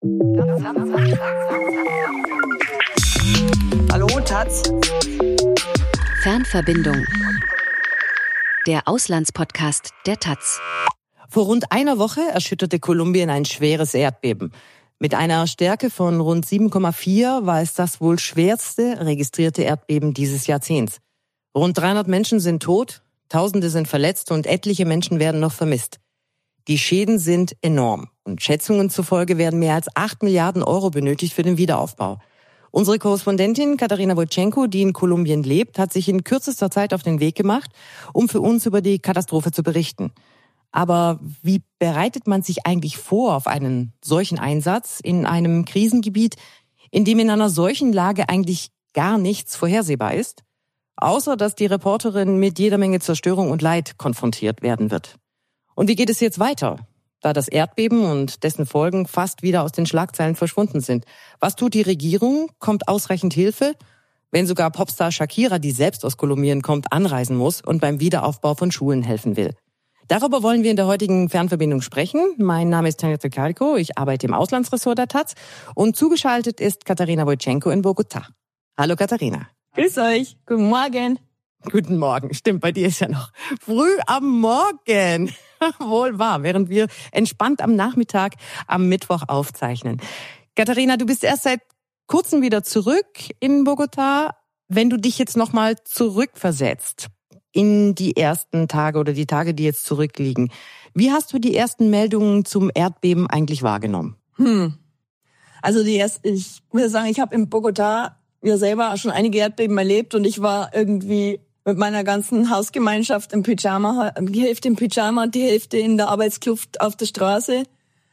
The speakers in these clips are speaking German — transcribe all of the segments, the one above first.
Hallo, Taz. Fernverbindung. Der Auslandspodcast der Taz. Vor rund einer Woche erschütterte Kolumbien ein schweres Erdbeben. Mit einer Stärke von rund 7,4 war es das wohl schwerste registrierte Erdbeben dieses Jahrzehnts. Rund 300 Menschen sind tot, Tausende sind verletzt und etliche Menschen werden noch vermisst. Die Schäden sind enorm und Schätzungen zufolge werden mehr als 8 Milliarden Euro benötigt für den Wiederaufbau. Unsere Korrespondentin Katarina Wojtschenko, die in Kolumbien lebt, hat sich in kürzester Zeit auf den Weg gemacht, um für uns über die Katastrophe zu berichten. Aber wie bereitet man sich eigentlich vor auf einen solchen Einsatz in einem Krisengebiet, in dem in einer solchen Lage eigentlich gar nichts vorhersehbar ist? Außer dass die Reporterin mit jeder Menge Zerstörung und Leid konfrontiert werden wird. Und wie geht es jetzt weiter, da das Erdbeben und dessen Folgen fast wieder aus den Schlagzeilen verschwunden sind? Was tut die Regierung? Kommt ausreichend Hilfe? Wenn sogar Popstar Shakira, die selbst aus Kolumbien kommt, anreisen muss und beim Wiederaufbau von Schulen helfen will. Darüber wollen wir in der heutigen Fernverbindung sprechen. Mein Name ist Tanja Tekalko, ich arbeite im Auslandsressort der Taz und zugeschaltet ist Katarina Wojtschenko in Bogotá. Hallo Katharina. Grüß euch. Guten Morgen. Guten Morgen. Stimmt, bei dir ist ja noch früh am Morgen. Wohl wahr, während wir entspannt am Nachmittag am Mittwoch aufzeichnen. Katharina, du bist erst seit kurzem wieder zurück in Bogotá. Wenn du dich jetzt nochmal zurückversetzt in die ersten Tage oder die Tage, die jetzt zurückliegen, wie hast du die ersten Meldungen zum Erdbeben eigentlich wahrgenommen? Also ich würde sagen, ich habe in Bogotá ja selber schon einige Erdbeben erlebt und ich war irgendwie mit meiner ganzen Hausgemeinschaft im Pyjama, die Hälfte im Pyjama und die Hälfte in der Arbeitskluft auf der Straße,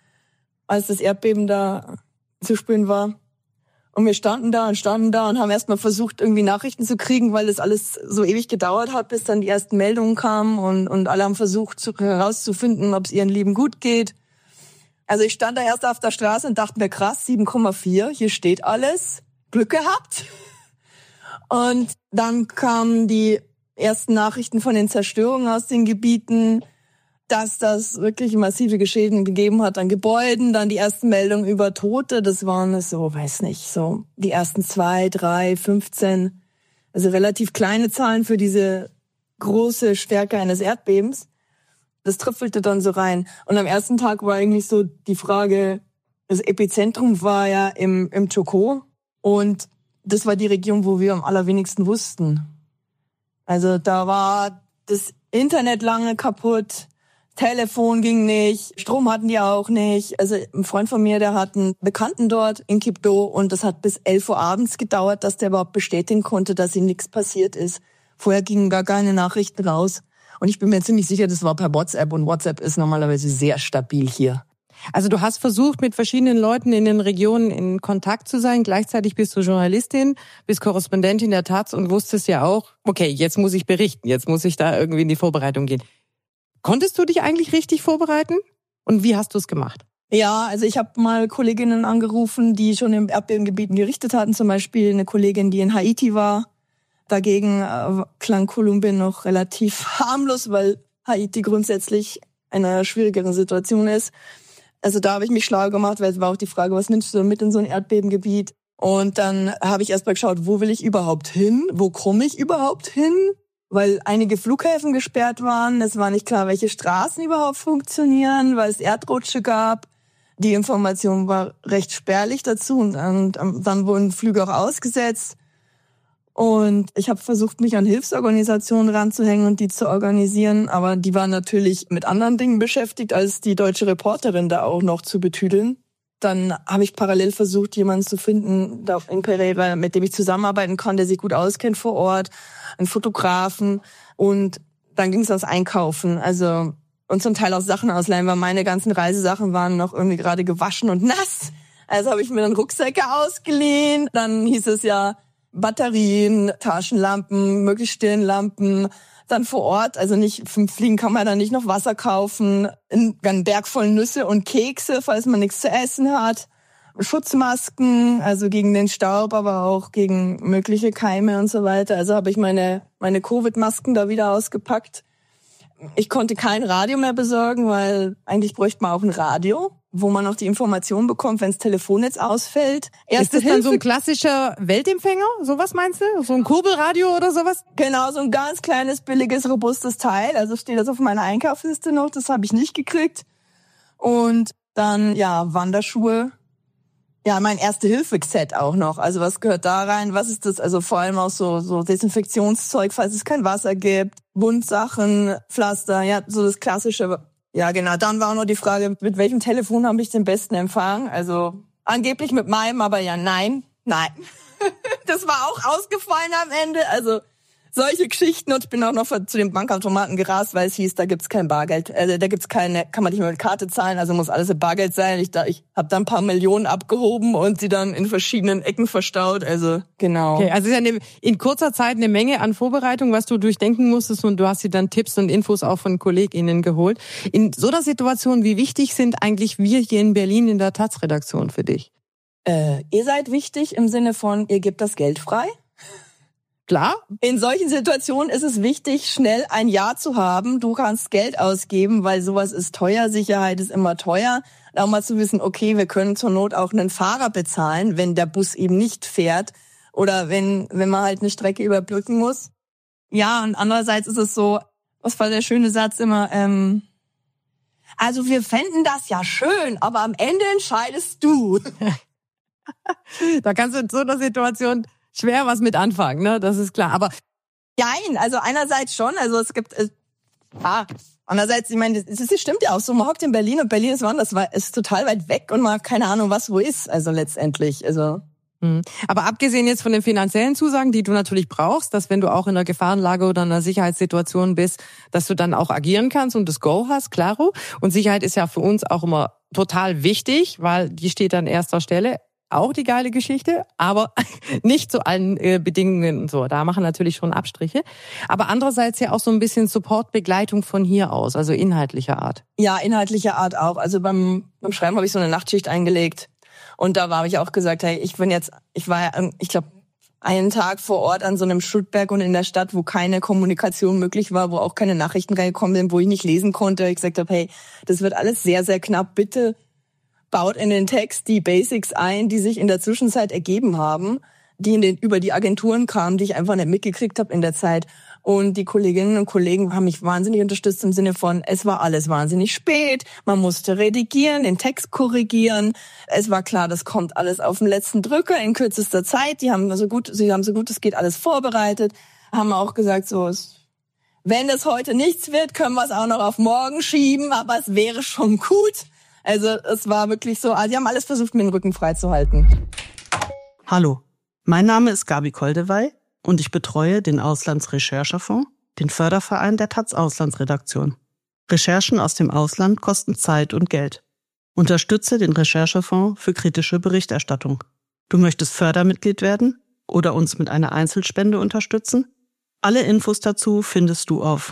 als das Erdbeben da zu spüren war. Und wir standen da und haben erstmal versucht, irgendwie Nachrichten zu kriegen, weil das alles so ewig gedauert hat, bis dann die ersten Meldungen kamen und alle haben versucht herauszufinden, ob es ihren Lieben gut geht. Also ich stand da erst auf der Straße und dachte mir, krass, 7,4, hier steht alles. Glück gehabt. Und dann kamen die ersten Nachrichten von den Zerstörungen aus den Gebieten, dass das wirklich massive Schäden gegeben hat an Gebäuden. Dann die ersten Meldungen über Tote, das waren so, weiß nicht, so die ersten 2, 3, 15. Also relativ kleine Zahlen für diese große Stärke eines Erdbebens. Das tröpfelte dann so rein. Und am ersten Tag war eigentlich so die Frage, das Epizentrum war ja im Chocó. Und das war die Region, wo wir am allerwenigsten wussten. Also da war das Internet lange kaputt, Telefon ging nicht, Strom hatten die auch nicht. Also ein Freund von mir, der hat einen Bekannten dort in Quibdó und das hat bis 11 Uhr abends gedauert, dass der überhaupt bestätigen konnte, dass ihm nichts passiert ist. Vorher gingen gar keine Nachrichten raus. Und ich bin mir ziemlich sicher, das war per WhatsApp und WhatsApp ist normalerweise sehr stabil hier. Also du hast versucht, mit verschiedenen Leuten in den Regionen in Kontakt zu sein. Gleichzeitig bist du Journalistin, bist Korrespondentin der Taz und wusstest ja auch, okay, jetzt muss ich berichten, jetzt muss ich da irgendwie in die Vorbereitung gehen. Konntest du dich eigentlich richtig vorbereiten? Und wie hast du es gemacht? Ja, also ich habe mal Kolleginnen angerufen, die schon in Erdbebengebieten gerichtet hatten. Zum Beispiel eine Kollegin, die in Haiti war. Dagegen klang Kolumbien noch relativ harmlos, weil Haiti grundsätzlich in einer schwierigeren Situation ist. Also da habe ich mich schlau gemacht, weil es war auch die Frage, was nimmst du mit in so ein Erdbebengebiet? Und dann habe ich erstmal geschaut, wo will ich überhaupt hin? Wo komme ich überhaupt hin? Weil einige Flughäfen gesperrt waren. Es war nicht klar, welche Straßen überhaupt funktionieren, weil es Erdrutsche gab. Die Information war recht spärlich dazu und dann wurden Flüge auch ausgesetzt. Und ich habe versucht, mich an Hilfsorganisationen ranzuhängen und die zu organisieren. Aber die waren natürlich mit anderen Dingen beschäftigt, als die deutsche Reporterin da auch noch zu betüdeln. Dann habe ich parallel versucht, jemanden zu finden da in Pereira, mit dem ich zusammenarbeiten kann, der sich gut auskennt vor Ort, einen Fotografen. Und dann ging es ans Einkaufen. Also und zum Teil auch Sachen ausleihen, weil meine ganzen Reisesachen waren noch irgendwie gerade gewaschen und nass. Also habe ich mir dann Rucksäcke ausgeliehen. Dann hieß es ja, Batterien, Taschenlampen, möglichst Stirnlampen, dann vor Ort, also nicht zum Fliegen kann man dann nicht noch Wasser kaufen, einen Berg voll Nüsse und Kekse, falls man nichts zu essen hat, Schutzmasken, also gegen den Staub, aber auch gegen mögliche Keime und so weiter. Also habe ich meine Covid-Masken da wieder ausgepackt. Ich konnte kein Radio mehr besorgen, weil eigentlich bräuchte man auch ein Radio. wo man noch die Information bekommt, wenn das Telefonnetz ausfällt. Ist das dann so ein klassischer Weltempfänger? Sowas meinst du? So ein Kurbelradio oder sowas? Genau, so ein ganz kleines, billiges, robustes Teil. Also steht das auf meiner Einkaufsliste noch. Das habe ich nicht gekriegt. Und dann, ja, Wanderschuhe. Ja, mein Erste-Hilfe-Set auch noch. Also was gehört da rein? Was ist das? Also vor allem auch so Desinfektionszeug, falls es kein Wasser gibt. Wundsachen, Pflaster, ja, so das Klassische. Ja, genau. Dann war auch noch die Frage, mit welchem Telefon habe ich den besten Empfang? Also angeblich mit meinem, aber ja, nein. Das war auch ausgefallen am Ende. Also solche Geschichten. Und ich bin auch noch zu den Bankautomaten gerast, weil es hieß, da gibt's kein Bargeld. Also da gibt's keine, kann man nicht mehr mit Karte zahlen, also muss alles in Bargeld sein. Ich habe da ein paar Millionen abgehoben und sie dann in verschiedenen Ecken verstaut. Also genau. Okay, also es ist ja in kurzer Zeit eine Menge an Vorbereitung, was du durchdenken musstest, und du hast dir dann Tipps und Infos auch von KollegInnen geholt. In so einer Situation, wie wichtig sind eigentlich wir hier in Berlin in der Taz-Redaktion für dich? Ihr seid wichtig im Sinne von, ihr gebt das Geld frei. Klar. In solchen Situationen ist es wichtig, schnell ein Ja zu haben. Du kannst Geld ausgeben, weil sowas ist teuer. Sicherheit ist immer teuer. Auch mal zu wissen, okay, wir können zur Not auch einen Fahrer bezahlen, wenn der Bus eben nicht fährt oder wenn man halt eine Strecke überbrücken muss. Ja, und andererseits ist es so, was war der schöne Satz immer, also wir fänden das ja schön, aber am Ende entscheidest du. Da kannst du in so einer Situation schwer was mit anfangen, ne? Das ist klar. Aber nein, also einerseits schon, also es gibt andererseits, ich meine, das stimmt ja auch so, man hockt in Berlin und Berlin ist total weit weg und man hat keine Ahnung, was wo ist, also letztendlich, also. Aber abgesehen jetzt von den finanziellen Zusagen, die du natürlich brauchst, dass wenn du auch in einer Gefahrenlage oder in einer Sicherheitssituation bist, dass du dann auch agieren kannst und das Go hast, klaro. Und Sicherheit ist ja für uns auch immer total wichtig, weil die steht an erster Stelle. Auch die geile Geschichte, aber nicht zu allen Bedingungen und so. Da machen natürlich schon Abstriche. Aber andererseits ja auch so ein bisschen Support-Begleitung von hier aus, also inhaltlicher Art. Ja, inhaltlicher Art auch. Also beim Schreiben habe ich so eine Nachtschicht eingelegt. Und da habe ich auch gesagt, hey, ich glaube, einen Tag vor Ort an so einem Schuttberg und in der Stadt, wo keine Kommunikation möglich war, wo auch keine Nachrichten reingekommen sind, wo ich nicht lesen konnte. Ich gesagt habe, hey, das wird alles sehr, sehr knapp. Bitte baut in den Text die Basics ein, die sich in der Zwischenzeit ergeben haben, die über die Agenturen kamen, die ich einfach nicht mitgekriegt habe in der Zeit. Und die Kolleginnen und Kollegen haben mich wahnsinnig unterstützt im Sinne von, es war alles wahnsinnig spät, man musste redigieren, den Text korrigieren. Es war klar, das kommt alles auf den letzten Drücker in kürzester Zeit. Sie haben so gut es geht alles vorbereitet. Haben auch gesagt, so, wenn das heute nichts wird, können wir es auch noch auf morgen schieben, aber es wäre schon gut. Also es war wirklich so, sie haben alles versucht, mir den Rücken frei zu halten. Hallo, mein Name ist Gabi Koldewey und ich betreue den Auslandsrecherchefonds, den Förderverein der Taz Auslandsredaktion. Recherchen aus dem Ausland kosten Zeit und Geld. Unterstütze den Recherchefonds für kritische Berichterstattung. Du möchtest Fördermitglied werden oder uns mit einer Einzelspende unterstützen? Alle Infos dazu findest du auf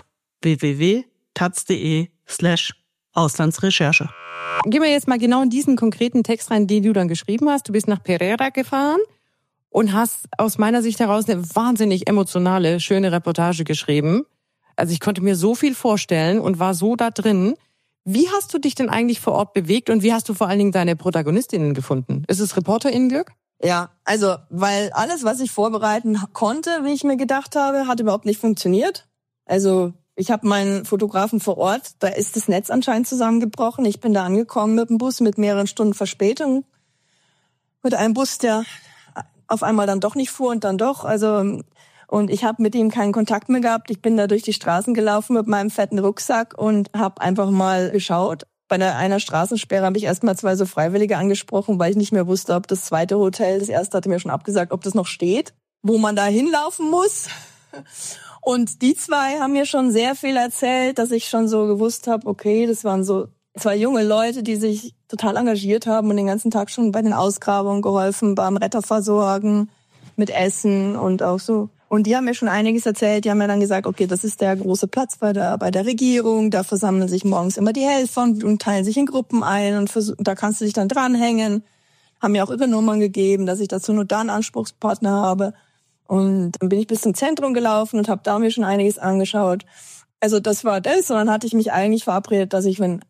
www.taz.de/Auslandsrecherche. Gehen wir jetzt mal genau in diesen konkreten Text rein, den du dann geschrieben hast. Du bist nach Pereira gefahren und hast aus meiner Sicht heraus eine wahnsinnig emotionale, schöne Reportage geschrieben. Also ich konnte mir so viel vorstellen und war so da drin. Wie hast du dich denn eigentlich vor Ort bewegt und wie hast du vor allen Dingen deine Protagonistinnen gefunden? Ist es ReporterInnen-Glück? Ja, also weil alles, was ich vorbereiten konnte, wie ich mir gedacht habe, hat überhaupt nicht funktioniert. Also ich habe meinen Fotografen vor Ort, da ist das Netz anscheinend zusammengebrochen. Ich bin da angekommen mit dem Bus mit mehreren Stunden Verspätung. Mit einem Bus, der auf einmal dann doch nicht fuhr und dann doch. Also und ich habe mit ihm keinen Kontakt mehr gehabt. Ich bin da durch die Straßen gelaufen mit meinem fetten Rucksack und habe einfach mal geschaut. Bei einer Straßensperre habe ich erstmal 2 so Freiwillige angesprochen, weil ich nicht mehr wusste, ob das zweite Hotel, das erste hatte mir schon abgesagt, ob das noch steht, wo man da hinlaufen muss. Und die 2 haben mir schon sehr viel erzählt, dass ich schon so gewusst habe, okay, das waren so 2 junge Leute, die sich total engagiert haben und den ganzen Tag schon bei den Ausgrabungen geholfen, beim Retterversorgen, mit Essen und auch so. Und die haben mir schon einiges erzählt. Die haben mir dann gesagt, okay, das ist der große Platz bei der Regierung. Da versammeln sich morgens immer die Helfer und teilen sich in Gruppen ein und da kannst du dich dann dranhängen. Haben mir auch ihre Nummern gegeben, dass ich dazu nur da einen Anspruchspartner habe. Und dann bin ich bis zum Zentrum gelaufen und habe da mir schon einiges angeschaut. Also das war das. Und dann hatte ich mich eigentlich verabredet, dass ich, wenn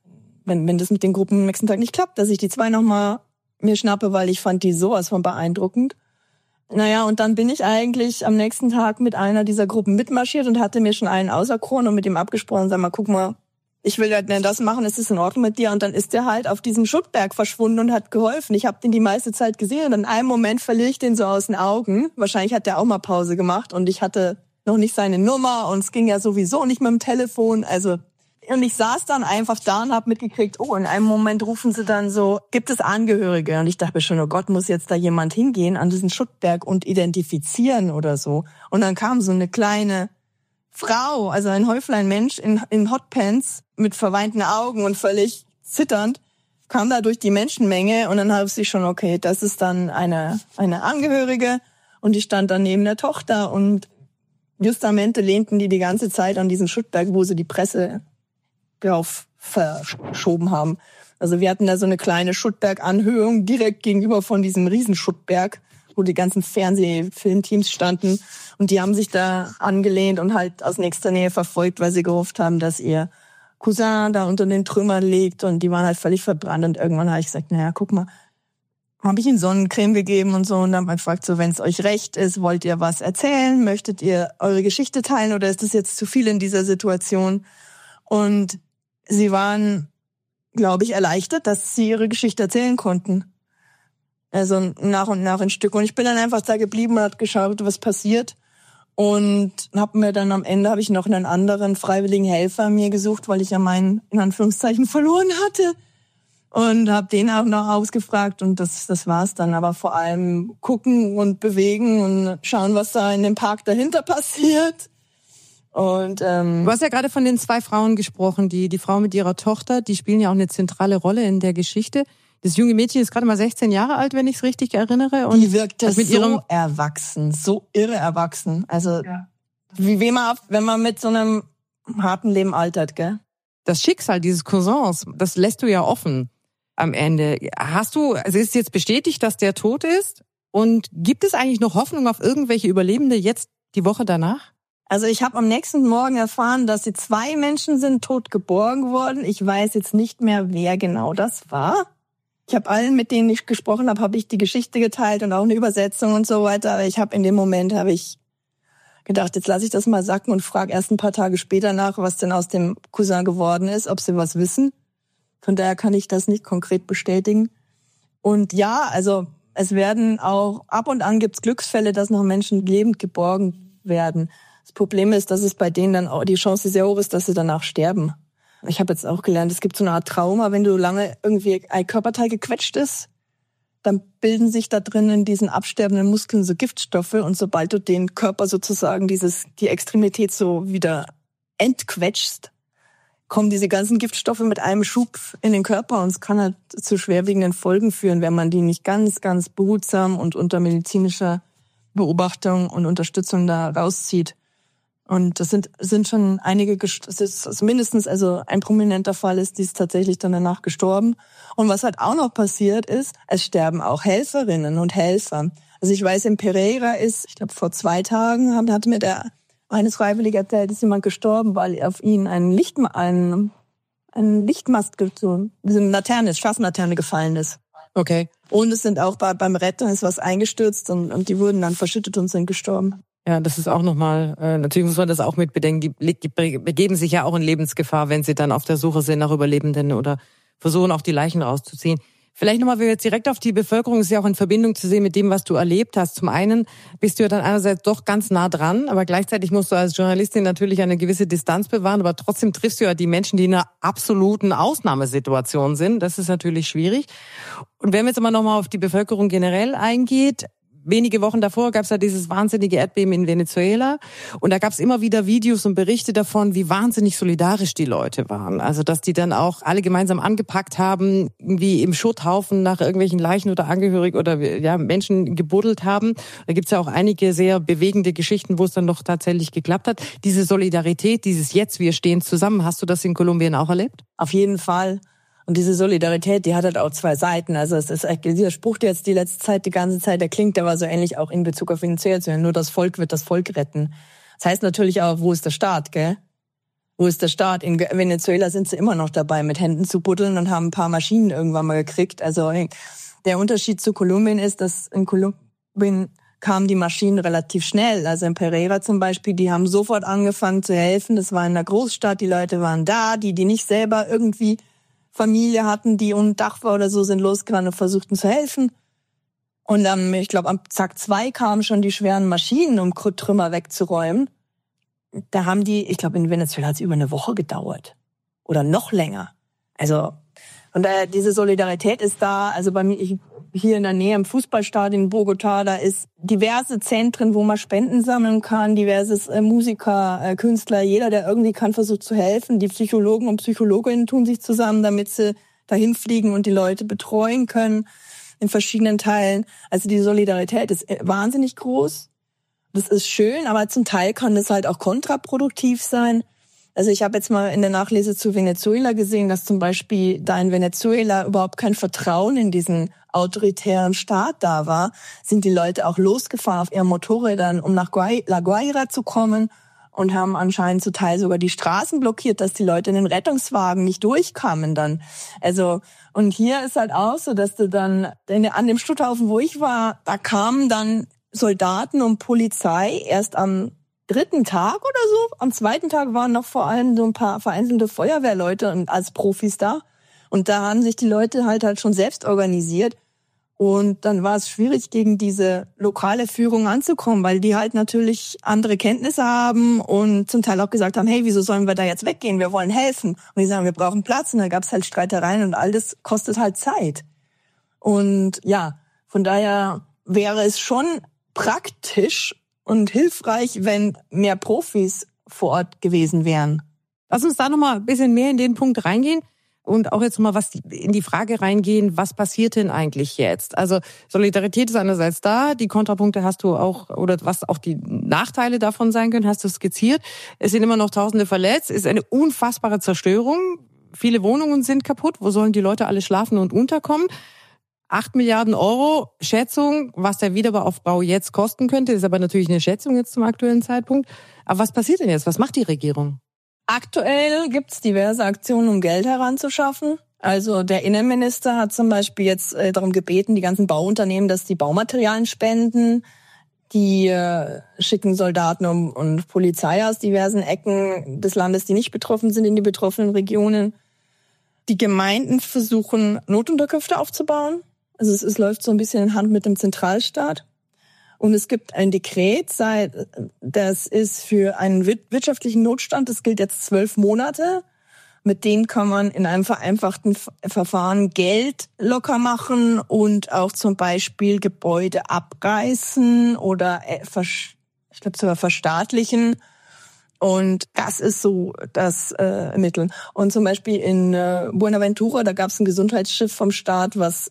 wenn das mit den Gruppen am nächsten Tag nicht klappt, dass ich die 2 nochmal mir schnappe, weil ich fand die sowas von beeindruckend. Naja, und dann bin ich eigentlich am nächsten Tag mit einer dieser Gruppen mitmarschiert und hatte mir schon einen auserkoren und mit ihm abgesprochen, sag mal, guck mal, ich will ja das machen, ist das in Ordnung mit dir? Und dann ist der halt auf diesem Schuttberg verschwunden und hat geholfen. Ich habe den die meiste Zeit gesehen und in einem Moment verliere ich den so aus den Augen. Wahrscheinlich hat der auch mal Pause gemacht und ich hatte noch nicht seine Nummer und es ging ja sowieso nicht mit dem Telefon. Also, und ich saß dann einfach da und habe mitgekriegt, oh, in einem Moment rufen sie dann so, gibt es Angehörige? Und ich dachte mir schon, oh Gott, muss jetzt da jemand hingehen an diesen Schuttberg und identifizieren oder so. Und dann kam so eine kleine Frau, also ein Häuflein Mensch in Hotpants mit verweinten Augen und völlig zitternd, kam da durch die Menschenmenge und dann habe ich schon, okay, das ist dann eine Angehörige und die stand dann neben der Tochter und justamente lehnten die ganze Zeit an diesen Schuttberg, wo sie die Presse drauf verschoben haben. Also wir hatten da so eine kleine Schuttberganhöhung direkt gegenüber von diesem Riesenschuttberg, wo die ganzen Fernsehfilmteams standen und die haben sich da angelehnt und halt aus nächster Nähe verfolgt, weil sie gehofft haben, dass ihr Cousin da unter den Trümmern liegt und die waren halt völlig verbrannt und irgendwann habe ich gesagt, naja, guck mal, habe ich ihnen Sonnencreme gegeben und so und dann man fragt so, wenn es euch recht ist, wollt ihr was erzählen, möchtet ihr eure Geschichte teilen oder ist das jetzt zu viel in dieser Situation? Und sie waren, glaube ich, erleichtert, dass sie ihre Geschichte erzählen konnten. Also nach und nach ein Stück. Und ich bin dann einfach da geblieben und habe geschaut, was passiert. Und habe mir dann am Ende, habe ich noch einen anderen freiwilligen Helfer mir gesucht, weil ich ja meinen, in Anführungszeichen, verloren hatte. Und habe den auch noch ausgefragt und das war's dann. Aber vor allem gucken und bewegen und schauen, was da in dem Park dahinter passiert. Und du hast ja gerade von den 2 Frauen gesprochen, die Frau mit ihrer Tochter, die spielen ja auch eine zentrale Rolle in der Geschichte. Das junge Mädchen ist gerade mal 16 Jahre alt, wenn ich es richtig erinnere. Und die wirkte so erwachsen, so irre erwachsen. Also ja. Wenn man mit so einem harten Leben altert, gell? Das Schicksal dieses Cousins, das lässt du ja offen am Ende. Also ist jetzt bestätigt, dass der tot ist? Und gibt es eigentlich noch Hoffnung auf irgendwelche Überlebende jetzt die Woche danach? Also ich habe am nächsten Morgen erfahren, dass 2 Menschen sind tot geborgen worden. Ich weiß jetzt nicht mehr, wer genau das war. Ich habe allen, mit denen ich gesprochen habe, habe ich die Geschichte geteilt und auch eine Übersetzung und so weiter. Aber in dem Moment habe ich gedacht, jetzt lasse ich das mal sacken und frage erst ein paar Tage später nach, was denn aus dem Cousin geworden ist, ob sie was wissen. Von daher kann ich das nicht konkret bestätigen. Und ja, also es werden auch, ab und an gibt's Glücksfälle, dass noch Menschen lebend geborgen werden. Das Problem ist, dass es bei denen dann auch die Chance sehr hoch ist, dass sie danach sterben. Ich habe jetzt auch gelernt, es gibt so eine Art Trauma, wenn du lange irgendwie ein Körperteil gequetscht ist, dann bilden sich da drin in diesen absterbenden Muskeln so Giftstoffe und sobald du den Körper sozusagen die Extremität so wieder entquetschst, kommen diese ganzen Giftstoffe mit einem Schub in den Körper und es kann halt zu schwerwiegenden Folgen führen, wenn man die nicht ganz, ganz behutsam und unter medizinischer Beobachtung und Unterstützung da rauszieht. Und das sind schon einige, das ist mindestens, also ein prominenter Fall ist, die ist tatsächlich dann danach gestorben. Und was halt auch noch passiert ist, es sterben auch Helferinnen und Helfer. Also ich weiß, in Pereira ich glaube vor 2 Tagen, hat mir eines Freiwillige erzählt, ist jemand gestorben, weil auf ihn ein Lichtmast, so eine Straßenlaterne gefallen ist. Okay. Und es sind auch beim Retten ist was eingestürzt und die wurden dann verschüttet und sind gestorben. Ja, das ist auch nochmal, natürlich muss man das auch mit bedenken, die begeben sich ja auch in Lebensgefahr, wenn sie dann auf der Suche sind nach Überlebenden oder versuchen auch die Leichen rauszuziehen. Vielleicht nochmal, wir jetzt direkt auf die Bevölkerung, ist ja auch in Verbindung zu sehen mit dem, was du erlebt hast. Zum einen bist du ja dann einerseits doch ganz nah dran, aber gleichzeitig musst du als Journalistin natürlich eine gewisse Distanz bewahren, aber trotzdem triffst du ja die Menschen, die in einer absoluten Ausnahmesituation sind. Das ist natürlich schwierig. Und wenn man jetzt aber nochmal auf die Bevölkerung generell eingeht, wenige Wochen davor gab es ja dieses wahnsinnige Erdbeben in Venezuela und da gab es immer wieder Videos und Berichte davon, wie wahnsinnig solidarisch die Leute waren. Also dass die dann auch alle gemeinsam angepackt haben, irgendwie im Schutthaufen nach irgendwelchen Leichen oder Angehörigen oder ja Menschen gebuddelt haben. Da gibt's ja auch einige sehr bewegende Geschichten, wo es dann noch tatsächlich geklappt hat. Diese Solidarität, dieses Jetzt, wir stehen zusammen, hast du das in Kolumbien auch erlebt? Auf jeden Fall. Und diese Solidarität, die hat halt auch 2 Seiten. Also es ist dieser Spruch, der jetzt die letzte Zeit, die ganze Zeit, der klingt, der war so ähnlich auch in Bezug auf Venezuela. Nur das Volk wird das Volk retten. Das heißt natürlich auch, wo ist der Staat, gell? Wo ist der Staat? In Venezuela sind sie immer noch dabei, mit Händen zu buddeln und haben ein paar Maschinen irgendwann mal gekriegt. Also der Unterschied zu Kolumbien ist, dass in Kolumbien kamen die Maschinen relativ schnell. Also in Pereira zum Beispiel, die haben sofort angefangen zu helfen. Das war in der Großstadt, die Leute waren da, die nicht selber irgendwie Familie hatten, die ohne Dach war oder so, sind losgerannt und versuchten zu helfen. Und dann, ich glaube, am Tag 2 kamen schon die schweren Maschinen, um Trümmer wegzuräumen. Da haben die, ich glaube, in Venezuela hat es über eine Woche gedauert. Oder noch länger. Also, von daher, diese Solidarität ist da. Also bei mir, hier in der Nähe im Fußballstadion in Bogotá, da ist diverse Zentren, wo man Spenden sammeln kann, diverses Musiker, Künstler, jeder, der irgendwie kann, versucht zu helfen. Die Psychologen und Psychologinnen tun sich zusammen, damit sie dahin fliegen und die Leute betreuen können in verschiedenen Teilen. Also die Solidarität ist wahnsinnig groß. Das ist schön, aber zum Teil kann das halt auch kontraproduktiv sein. Also ich habe jetzt mal in der Nachlese zu Venezuela gesehen, dass zum Beispiel da in Venezuela überhaupt kein Vertrauen in diesen autoritären Staat da war, sind die Leute auch losgefahren auf ihren Motorrädern, um nach La Guaira zu kommen und haben anscheinend zum Teil sogar die Straßen blockiert, dass die Leute in den Rettungswagen nicht durchkamen dann. Also, und hier ist halt auch so, dass du dann an dem Stutthaufen, wo ich war, da kamen dann Soldaten und Polizei erst am 3. Tag oder so. Am 2. Tag waren noch vor allem so ein paar vereinzelte Feuerwehrleute und als Profis da. Und da haben sich die Leute halt schon selbst organisiert. Und dann war es schwierig, gegen diese lokale Führung anzukommen, weil die halt natürlich andere Kenntnisse haben und zum Teil auch gesagt haben, hey, wieso sollen wir da jetzt weggehen? Wir wollen helfen. Und die sagen, wir brauchen Platz. Und da gab es halt Streitereien und all das kostet halt Zeit. Und ja, von daher wäre es schon praktisch und hilfreich, wenn mehr Profis vor Ort gewesen wären. Lass uns da nochmal ein bisschen mehr in den Punkt reingehen und auch jetzt nochmal in die Frage reingehen, was passiert denn eigentlich jetzt? Also Solidarität ist einerseits da, die Kontrapunkte hast du auch, oder was auch die Nachteile davon sein können, hast du skizziert. Es sind immer noch Tausende verletzt, es ist eine unfassbare Zerstörung. Viele Wohnungen sind kaputt, wo sollen die Leute alle schlafen und unterkommen? 8 Milliarden Euro, Schätzung, was der Wiederaufbau jetzt kosten könnte, ist aber natürlich eine Schätzung jetzt zum aktuellen Zeitpunkt. Aber was passiert denn jetzt? Was macht die Regierung? Aktuell gibt's diverse Aktionen, um Geld heranzuschaffen. Also der Innenminister hat zum Beispiel jetzt darum gebeten, die ganzen Bauunternehmen, dass die Baumaterialien spenden. Die schicken Soldaten und Polizei aus diversen Ecken des Landes, die nicht betroffen sind, in die betroffenen Regionen. Die Gemeinden versuchen, Notunterkünfte aufzubauen. Also es läuft so ein bisschen in Hand mit dem Zentralstaat. Und es gibt ein Dekret, das ist für einen wirtschaftlichen Notstand, das gilt jetzt 12 Monate. Mit denen kann man in einem vereinfachten Verfahren Geld locker machen und auch zum Beispiel Gebäude abreißen oder ich glaube sogar verstaatlichen. Und das ist so das Mittel. Und zum Beispiel in Buenaventura, da gab es ein Gesundheitsschiff vom Staat, was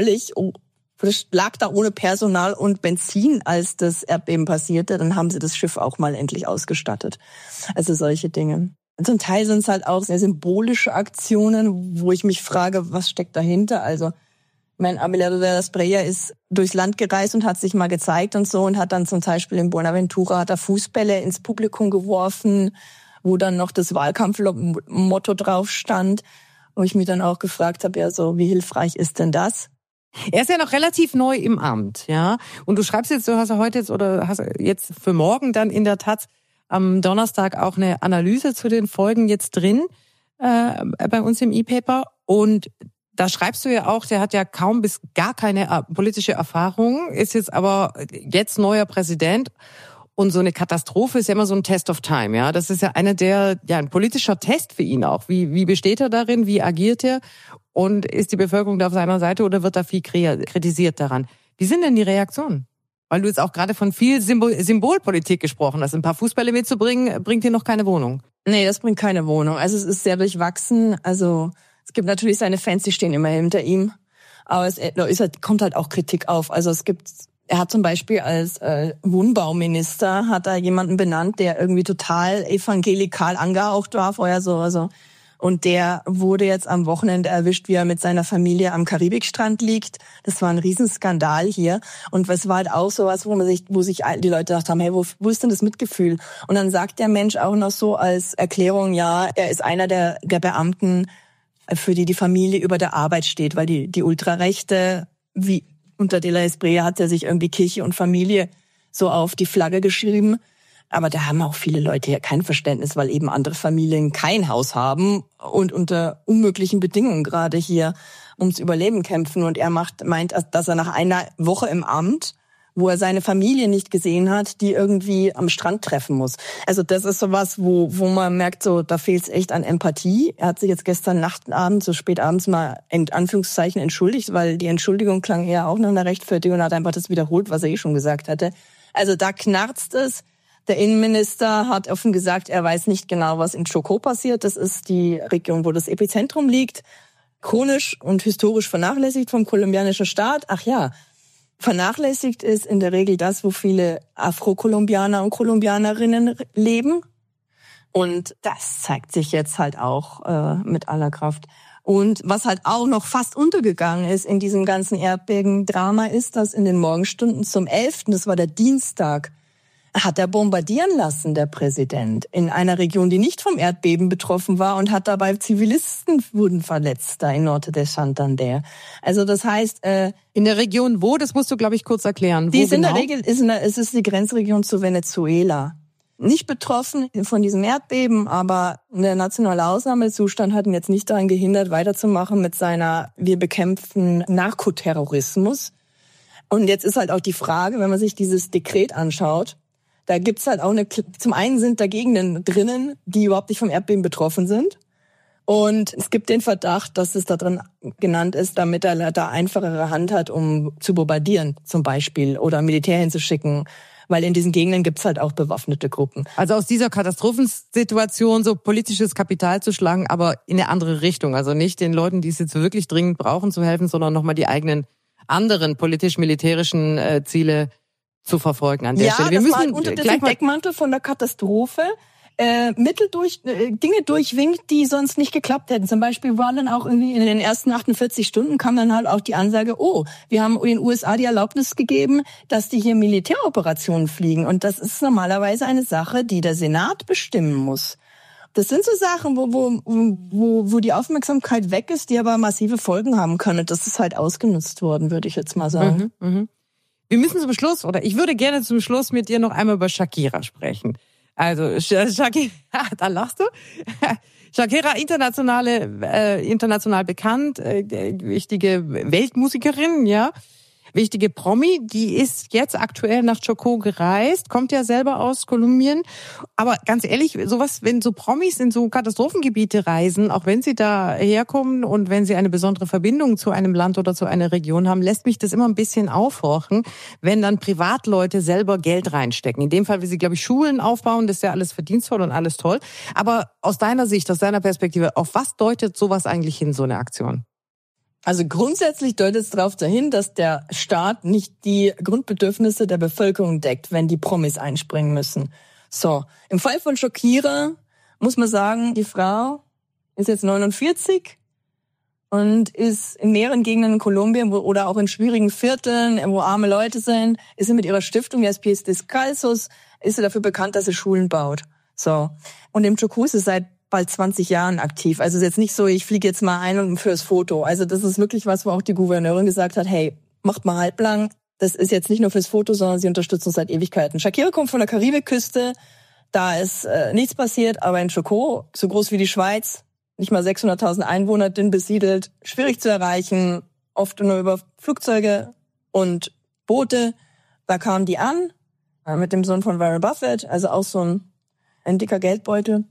lag da ohne Personal und Benzin, als das Erdbeben passierte. Dann haben sie das Schiff auch mal endlich ausgestattet. Also solche Dinge. Zum Teil sind es halt auch sehr symbolische Aktionen, wo ich mich frage, was steckt dahinter? Also Abelardo de la Espriella ist durchs Land gereist und hat sich mal gezeigt und so und hat dann zum Beispiel in Buenaventura hat er Fußbälle ins Publikum geworfen, wo dann noch das Wahlkampfmotto drauf stand, wo ich mich dann auch gefragt habe, ja so, wie hilfreich ist denn das? Er ist ja noch relativ neu im Amt, ja. Und du schreibst jetzt, du hast ja heute jetzt oder hast jetzt für morgen dann in der Taz am Donnerstag auch eine Analyse zu den Folgen jetzt drin bei uns im E-Paper. Und da schreibst du ja auch, der hat ja kaum bis gar keine politische Erfahrung, ist jetzt aber jetzt neuer Präsident. Und so eine Katastrophe ist ja immer so ein Test of Time, ja. Das ist ja ein politischer Test für ihn auch. Wie besteht er darin? Wie agiert er? Und ist die Bevölkerung da auf seiner Seite oder wird da viel kritisiert daran? Wie sind denn die Reaktionen? Weil du jetzt auch gerade von viel Symbolpolitik gesprochen hast. Ein paar Fußbälle mitzubringen, bringt dir noch keine Wohnung. Nee, das bringt keine Wohnung. Also es ist sehr durchwachsen. Also es gibt natürlich seine Fans, die stehen immer hinter ihm. Aber kommt halt auch Kritik auf. Also er hat zum Beispiel als Wohnbauminister hat er jemanden benannt, der irgendwie total evangelikal angehaucht war vorher so. Also Und der wurde jetzt am Wochenende erwischt, wie er mit seiner Familie am Karibikstrand liegt. Das war ein Riesenskandal hier. Und es war halt auch sowas, wo sich die Leute gedacht haben, hey, wo ist denn das Mitgefühl? Und dann sagt der Mensch auch noch so als Erklärung, ja, er ist einer der Beamten, für die Familie über der Arbeit steht, weil die Ultrarechte, wie unter de la Espriella hat er sich irgendwie Kirche und Familie so auf die Flagge geschrieben. Aber da haben auch viele Leute ja kein Verständnis, weil eben andere Familien kein Haus haben und unter unmöglichen Bedingungen gerade hier ums Überleben kämpfen. Und er meint, dass er nach einer Woche im Amt, wo er seine Familie nicht gesehen hat, die irgendwie am Strand treffen muss. Also das ist sowas, wo man merkt, so da fehlt es echt an Empathie. Er hat sich jetzt gestern Nachtabend, so spät abends mal in Anführungszeichen entschuldigt, weil die Entschuldigung klang eher auch nach einer Rechtfertigung und hat einfach das wiederholt, was er schon gesagt hatte. Also da knarzt es. Der Innenminister hat offen gesagt, er weiß nicht genau, was in Chocó passiert. Das ist die Region, wo das Epizentrum liegt. Chronisch und historisch vernachlässigt vom kolumbianischen Staat. Ach ja, vernachlässigt ist in der Regel das, wo viele Afro-Kolumbianer und Kolumbianerinnen leben. Und das zeigt sich jetzt halt auch mit aller Kraft. Und was halt auch noch fast untergegangen ist in diesem ganzen Erdbebendrama ist, dass in den Morgenstunden zum 11., das war der Dienstag, hat er bombardieren lassen, der Präsident, in einer Region, die nicht vom Erdbeben betroffen war und hat dabei Zivilisten wurden verletzt, da in Norte de Santander. Also das heißt... in der Region wo? Das musst du, glaube ich, kurz erklären. Die ist in der Regel, es ist die Grenzregion zu Venezuela. Nicht betroffen von diesem Erdbeben, aber der nationale Ausnahmezustand hat ihn jetzt nicht daran gehindert, weiterzumachen mit seiner wir bekämpfen Narkoterrorismus. Und jetzt ist halt auch die Frage, wenn man sich dieses Dekret anschaut, da gibt's halt auch zum einen sind da Gegenden drinnen, die überhaupt nicht vom Erdbeben betroffen sind. Und es gibt den Verdacht, dass es da drin genannt ist, damit er da einfachere Hand hat, um zu bombardieren zum Beispiel oder Militär hinzuschicken. Weil in diesen Gegenden gibt's halt auch bewaffnete Gruppen. Also aus dieser Katastrophensituation so politisches Kapital zu schlagen, aber in eine andere Richtung. Also nicht den Leuten, die es jetzt wirklich dringend brauchen, zu helfen, sondern nochmal die eigenen anderen politisch-militärischen Ziele zu verfolgen an der Stelle. Wir müssen halt unter diesem Deckmantel von der Katastrophe Dinge durchwinkt, die sonst nicht geklappt hätten. Zum Beispiel war dann auch irgendwie in den ersten 48 Stunden kam dann halt auch die Ansage, wir haben den USA die Erlaubnis gegeben, dass die hier Militäroperationen fliegen. Und das ist normalerweise eine Sache, die der Senat bestimmen muss. Das sind so Sachen, wo die Aufmerksamkeit weg ist, die aber massive Folgen haben können. Und das ist halt ausgenutzt worden, würde ich jetzt mal sagen. Wir müssen zum Schluss, oder ich würde gerne zum Schluss mit dir noch einmal über Shakira sprechen. Also Shakira, da lachst du. Shakira, international bekannt, wichtige Weltmusikerin, ja. Wichtige Promi, die ist jetzt aktuell nach Chocó gereist, kommt ja selber aus Kolumbien. Aber ganz ehrlich, sowas, wenn so Promis in so Katastrophengebiete reisen, auch wenn sie da herkommen und wenn sie eine besondere Verbindung zu einem Land oder zu einer Region haben, lässt mich das immer ein bisschen aufhorchen, wenn dann Privatleute selber Geld reinstecken. In dem Fall, wie sie, glaube ich, Schulen aufbauen, das ist ja alles verdienstvoll und alles toll. Aber aus deiner Sicht, aus deiner Perspektive, auf was deutet sowas eigentlich hin, so eine Aktion? Also grundsätzlich deutet es darauf dahin, dass der Staat nicht die Grundbedürfnisse der Bevölkerung deckt, wenn die Promis einspringen müssen. So, im Fall von Shakira muss man sagen, die Frau ist jetzt 49 und ist in mehreren Gegenden in Kolumbien oder auch in schwierigen Vierteln, wo arme Leute sind, ist sie mit ihrer Stiftung, die heißt Pies Descalzos, ist sie dafür bekannt, dass sie Schulen baut. So, und im Chocó ist sie seit bald 20 Jahren aktiv. Also es ist jetzt nicht so, ich fliege jetzt mal ein und fürs Foto. Also das ist wirklich was, wo auch die Gouverneurin gesagt hat, hey, macht mal halblang. Das ist jetzt nicht nur fürs Foto, sondern sie unterstützen uns seit Ewigkeiten. Shakira kommt von der Karibikküste, da ist nichts passiert, aber in Chocó, so groß wie die Schweiz, nicht mal 600.000 Einwohner, dünn besiedelt, schwierig zu erreichen, oft nur über Flugzeuge und Boote. Da kamen die an, mit dem Sohn von Warren Buffett, also auch so ein dicker Geldbeutel.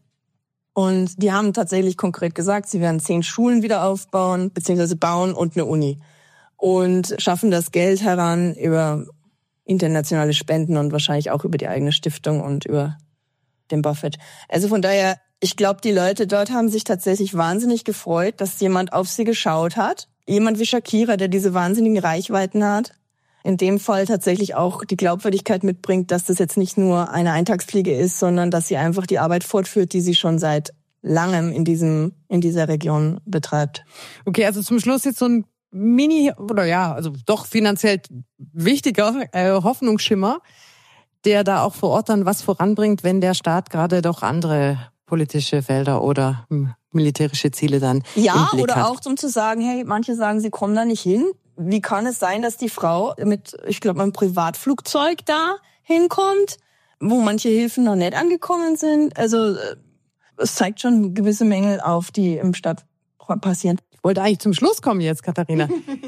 Und die haben tatsächlich konkret gesagt, sie werden 10 Schulen wieder aufbauen, beziehungsweise bauen und eine Uni. Und schaffen das Geld heran über internationale Spenden und wahrscheinlich auch über die eigene Stiftung und über den Buffett. Also von daher, ich glaube, die Leute dort haben sich tatsächlich wahnsinnig gefreut, dass jemand auf sie geschaut hat. Jemand wie Shakira, der diese wahnsinnigen Reichweiten hat. In dem Fall tatsächlich auch die Glaubwürdigkeit mitbringt, dass das jetzt nicht nur eine Eintagsfliege ist, sondern dass sie einfach die Arbeit fortführt, die sie schon seit langem in dieser Region betreibt. Okay, also zum Schluss jetzt so ein also doch finanziell wichtiger Hoffnungsschimmer, der da auch vor Ort dann was voranbringt, wenn der Staat gerade doch andere politische Felder oder militärische Ziele dann im Blick oder hat. auch um zu sagen, hey, manche sagen, sie kommen da nicht hin. Wie kann es sein, dass die Frau mit einem Privatflugzeug da hinkommt, wo manche Hilfen noch nicht angekommen sind? Also es zeigt schon gewisse Mängel auf, die im Staat passieren. Ich wollte eigentlich zum Schluss kommen jetzt, Katharina.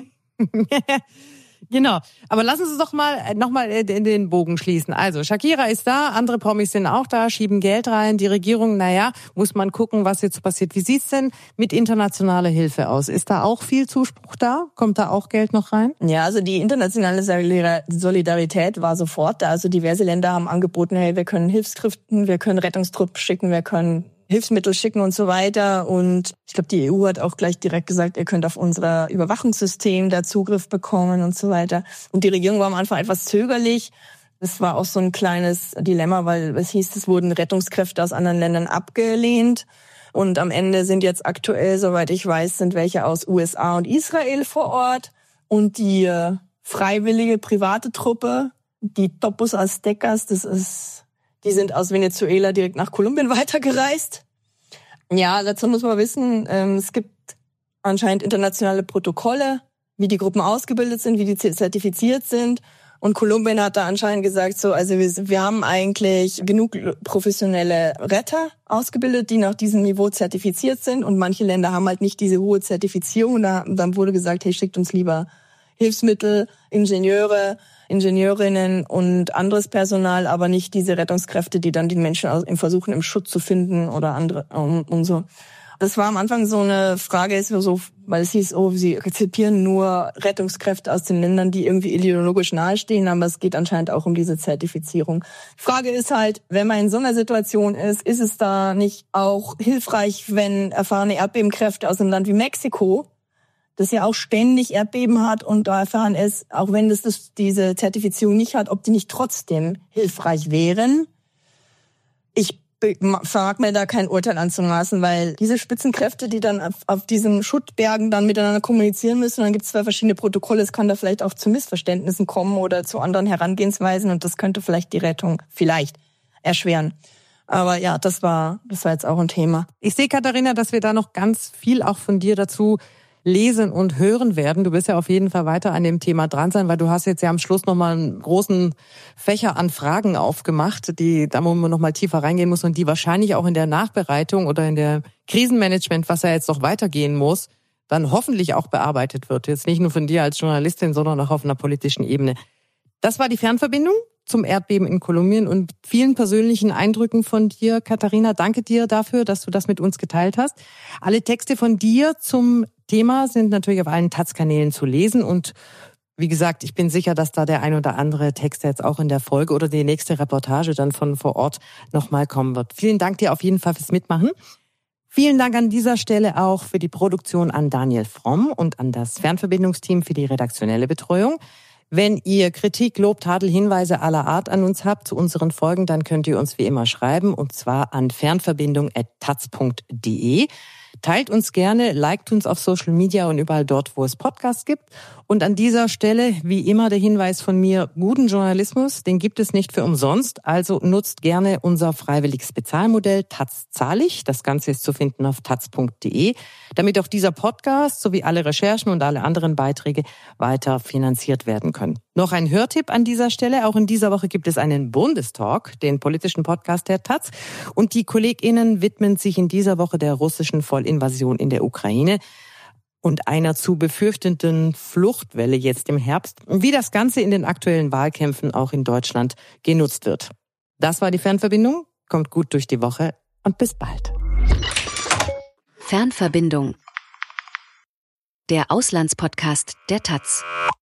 Genau. Aber lassen Sie uns doch nochmal den Bogen schließen. Also, Shakira ist da, andere Promis sind auch da, schieben Geld rein. Die Regierung, muss man gucken, was jetzt passiert. Wie sieht's denn mit internationaler Hilfe aus? Ist da auch viel Zuspruch da? Kommt da auch Geld noch rein? Ja, also die internationale Solidarität war sofort da. Also diverse Länder haben angeboten, hey, wir können Hilfskräften, wir können Rettungstruppen schicken, wir können Hilfsmittel schicken und so weiter. Und ich glaube, die EU hat auch gleich direkt gesagt, ihr könnt auf unser Überwachungssystem da Zugriff bekommen und so weiter. Und die Regierung war am Anfang etwas zögerlich. Das war auch so ein kleines Dilemma, weil es hieß, es wurden Rettungskräfte aus anderen Ländern abgelehnt. Und am Ende sind jetzt aktuell, soweit ich weiß, sind welche aus USA und Israel vor Ort. Und die freiwillige private Truppe, die Topos Aztecas, die sind aus Venezuela direkt nach Kolumbien weitergereist. Ja, dazu muss man wissen, es gibt anscheinend internationale Protokolle, wie die Gruppen ausgebildet sind, wie die zertifiziert sind. Und Kolumbien hat da anscheinend gesagt, also wir haben eigentlich genug professionelle Retter ausgebildet, die nach diesem Niveau zertifiziert sind. Und manche Länder haben halt nicht diese hohe Zertifizierung. Und dann wurde gesagt, hey, schickt uns lieber Hilfsmittel, Ingenieurinnen und anderes Personal, aber nicht diese Rettungskräfte, die dann die Menschen versuchen, im Schutz zu finden oder andere und so. Das war am Anfang so eine Frage, weil es hieß, sie akzeptieren nur Rettungskräfte aus den Ländern, die irgendwie ideologisch nahestehen, aber es geht anscheinend auch um diese Zertifizierung. Die Frage ist halt, wenn man in so einer Situation ist es da nicht auch hilfreich, wenn erfahrene Erdbebenkräfte aus einem Land wie Mexiko, das ja auch ständig Erdbeben hat und da erfahren ist, auch wenn das diese Zertifizierung nicht hat, ob die nicht trotzdem hilfreich wären. Ich vermag mir da kein Urteil anzumaßen, weil diese Spitzenkräfte, die dann auf diesen Schuttbergen dann miteinander kommunizieren müssen, dann gibt es 2 verschiedene Protokolle, es kann da vielleicht auch zu Missverständnissen kommen oder zu anderen Herangehensweisen und das könnte vielleicht die Rettung erschweren. Aber ja, das war jetzt auch ein Thema. Ich sehe, Katharina, dass wir da noch ganz viel auch von dir dazu lesen und hören werden. Du wirst ja auf jeden Fall weiter an dem Thema dran sein, weil du hast jetzt ja am Schluss nochmal einen großen Fächer an Fragen aufgemacht, da wo man nochmal tiefer reingehen muss und die wahrscheinlich auch in der Nachbereitung oder in der Krisenmanagement, was ja jetzt noch weitergehen muss, dann hoffentlich auch bearbeitet wird. Jetzt nicht nur von dir als Journalistin, sondern auch auf einer politischen Ebene. Das war die Fernverbindung zum Erdbeben in Kolumbien und vielen persönlichen Eindrücken von dir, Katharina. Danke dir dafür, dass du das mit uns geteilt hast. Alle Texte von dir zum Thema sind natürlich auf allen Taz-Kanälen zu lesen und wie gesagt, ich bin sicher, dass da der ein oder andere Text jetzt auch in der Folge oder die nächste Reportage dann von vor Ort nochmal kommen wird. Vielen Dank dir auf jeden Fall fürs Mitmachen. Vielen Dank an dieser Stelle auch für die Produktion an Daniel Fromm und an das Fernverbindungsteam für die redaktionelle Betreuung. Wenn ihr Kritik, Lob, Tadel, Hinweise aller Art an uns habt zu unseren Folgen, dann könnt ihr uns wie immer schreiben und zwar an fernverbindung@taz.de. Teilt uns gerne, liked uns auf Social Media und überall dort, wo es Podcasts gibt. Und an dieser Stelle, wie immer, der Hinweis von mir, guten Journalismus, den gibt es nicht für umsonst. Also nutzt gerne unser freiwilliges Bezahlmodell Taz zahlig. Das Ganze ist zu finden auf taz.de, damit auch dieser Podcast sowie alle Recherchen und alle anderen Beiträge weiter finanziert werden können. Noch ein Hörtipp an dieser Stelle. Auch in dieser Woche gibt es einen Bundestalk, den politischen Podcast der Taz. Und die KollegInnen widmen sich in dieser Woche der russischen Vollinvasion in der Ukraine und einer zu befürchtenden Fluchtwelle jetzt im Herbst und wie das Ganze in den aktuellen Wahlkämpfen auch in Deutschland genutzt wird. Das war die Fernverbindung. Kommt gut durch die Woche und bis bald. Fernverbindung. Der Auslandspodcast der Taz.